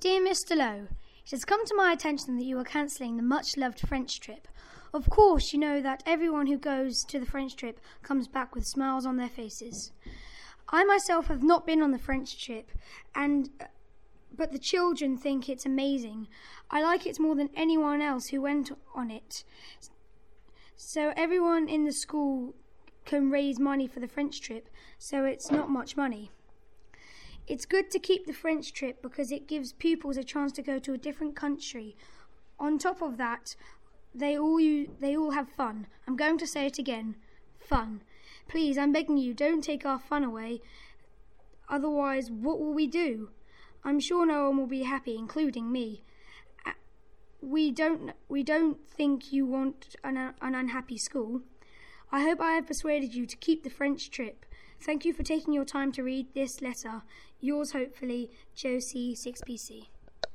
Dear Mr. Lowe, it has come to my attention that you are cancelling the much-loved French trip. Of course, you know that everyone who goes to the French trip comes back with smiles on their faces. I myself have not been on the French trip, but the children think it's amazing. I like it more than anyone else who went on it. So everyone in the school can raise money for the French trip, so it's not much money. It's good to keep the French trip because it gives pupils a chance to go to a different country. On top of that, they all have fun. I'm going to say it again. Fun. Please, I'm begging you, don't take our fun away. Otherwise, what will we do? I'm sure no one will be happy, including me. We don't think you want an unhappy school. I hope I have persuaded you to keep the French trip. Thank you for taking your time to read this letter. Yours hopefully, Josie 6PC.